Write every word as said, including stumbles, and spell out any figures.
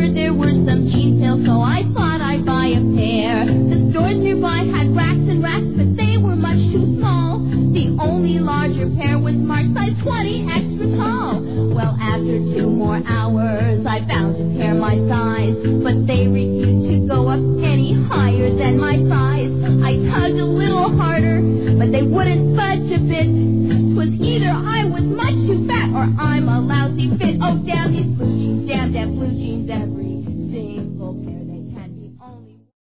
heard there were some jean sales, so I thought I'd buy a pair. The stores nearby had racks and racks, but they were much too small. The only larger pair was marked size twenty extra tall. Well, after two more hours, I found a pair my size, but they refused to go up any higher than my size. I tugged a little harder, but they wouldn't budge a bit.